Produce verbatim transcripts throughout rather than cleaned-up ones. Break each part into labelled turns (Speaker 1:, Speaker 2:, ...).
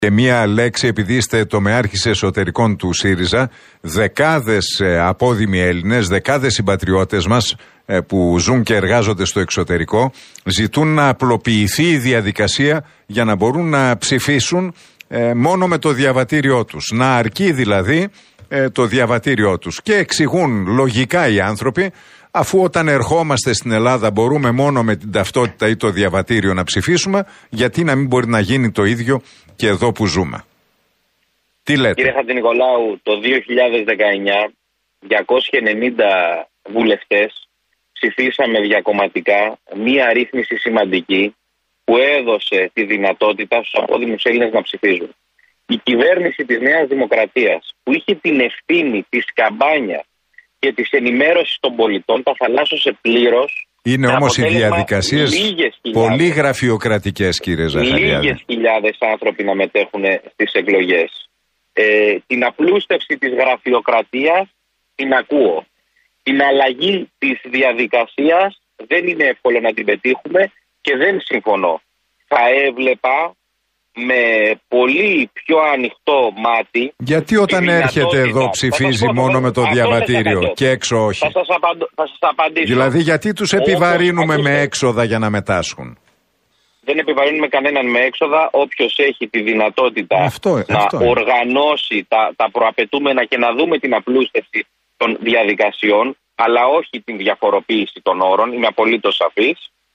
Speaker 1: Και μία λέξη, επειδή είστε τομεάρχης εσωτερικών του ΣΥΡΙΖΑ, δεκάδες απόδημοι Έλληνες, δεκάδες συμπατριώτες μας που ζουν και εργάζονται στο εξωτερικό, ζητούν να απλοποιηθεί η διαδικασία για να μπορούν να ψηφίσουν μόνο με το διαβατήριό τους. Να αρκεί δηλαδή το διαβατήριό τους. Και εξηγούν λογικά οι άνθρωποι, αφού όταν ερχόμαστε στην Ελλάδα μπορούμε μόνο με την ταυτότητα ή το διαβατήριο να ψηφίσουμε, γιατί να μην μπορεί να γίνει το ίδιο και εδώ που ζούμε. Τι λέτε?
Speaker 2: Κύριε Χατζηνικολάου, το δύο χιλιάδες δεκαεννιά διακόσιοι ενενήντα βουλευτές ψηφίσαμε διακομματικά μία ρύθμιση σημαντική που έδωσε τη δυνατότητα στους απόδημους Έλληνες να ψηφίζουν. Η κυβέρνηση της Νέας Δημοκρατίας, που είχε την ευθύνη της καμπάνιας και της ενημέρωσης των πολιτών, τα θαλάσσωσε πλήρως.
Speaker 1: Είναι όμως οι διαδικασίες πολύ γραφειοκρατικές, κύριε Ζαχαριάδη.
Speaker 2: Λίγες χιλιάδες άνθρωποι να μετέχουν στις εκλογές. Ε, την απλούστευση της γραφειοκρατίας την ακούω. Την αλλαγή της διαδικασίας δεν είναι εύκολο να την πετύχουμε και δεν συμφωνώ. Θα έβλεπα με πολύ πιο ανοιχτό μάτι.
Speaker 1: Γιατί όταν έρχεται εδώ ψηφίζει μόνο με το διαβατήριο και έξω όχι?
Speaker 2: Θα σας, απαντώ, θα σας απαντήσω.
Speaker 1: Δηλαδή γιατί τους επιβαρύνουμε με έξοδα για να μετάσχουν?
Speaker 2: Δεν επιβαρύνουμε κανέναν με έξοδα. Όποιος έχει τη δυνατότητα
Speaker 1: αυτό,
Speaker 2: να
Speaker 1: αυτό
Speaker 2: οργανώσει τα, τα προαπαιτούμενα και να δούμε την απλούστευση των διαδικασιών, αλλά όχι την διαφοροποίηση των όρων, είμαι απολύτως σαφής,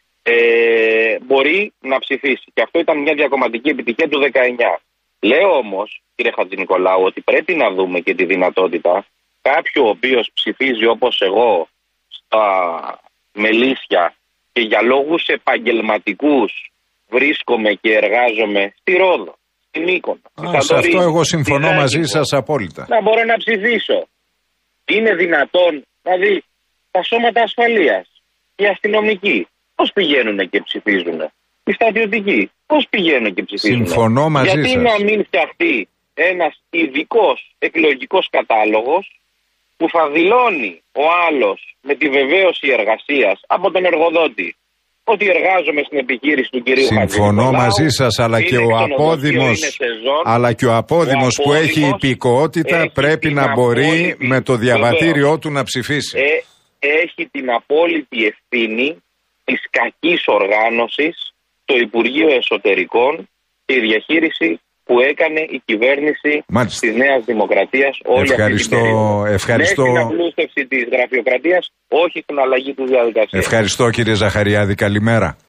Speaker 2: Ε, μπορεί να ψηφίσει. Και αυτό ήταν μια διακομματική επιτυχία του δεκαεννιά. Λέω όμως, κύριε Χατζηνικολάου, ότι πρέπει να δούμε και τη δυνατότητα κάποιου ο οποίος ψηφίζει όπως εγώ στα Μελίσια και για λόγους επαγγελματικούς βρίσκομαι και εργάζομαι στη Ρόδο, στη Μύκονο.
Speaker 1: Α, σε αυτό εγώ συμφωνώ μαζί σας απόλυτα.
Speaker 2: Να μπορώ να ψηφίσω. Είναι δυνατόν, δηλαδή, τα σώματα ασφαλείας, οι αστυνομικοί, πώς πηγαίνουν και ψηφίζουν? Οι στρατιωτικοί, πώς πηγαίνουν και ψηφίζουν?
Speaker 1: Συμφωνώ μαζί
Speaker 2: Γιατί
Speaker 1: σας.
Speaker 2: να μην φτιαχτεί ένας ειδικός εκλογικός κατάλογος που θα δηλώνει ο άλλος με τη βεβαίωση εργασίας από τον εργοδότη ότι εργάζομαι στην επιχείρηση του κυρίου Χατζηνικολάου.
Speaker 1: Συμφωνώ μαζί σας, αλλά και ο απόδημος, αλλά και ο απόδημος που έχει υπηκότητα έχει πρέπει να μπορεί απόλυτη, με το διαβατήριό βεβαίως, του να ψηφίσει.
Speaker 2: Ε, έχει την απόλυτη ευθύνη της κακής οργάνωσης το Υπουργείο Εσωτερικών και η διαχείριση που έκανε η κυβέρνηση Μάλιστα. της Νέας Δημοκρατίας όλη
Speaker 1: ευχαριστώ,
Speaker 2: αυτή την περίοδο.
Speaker 1: ευχαριστώ.
Speaker 2: Με την απλούστευση της γραφειοκρατίας, όχι στην αλλαγή της διαδικασίας.
Speaker 1: Ευχαριστώ κύριε Ζαχαριάδη, καλημέρα.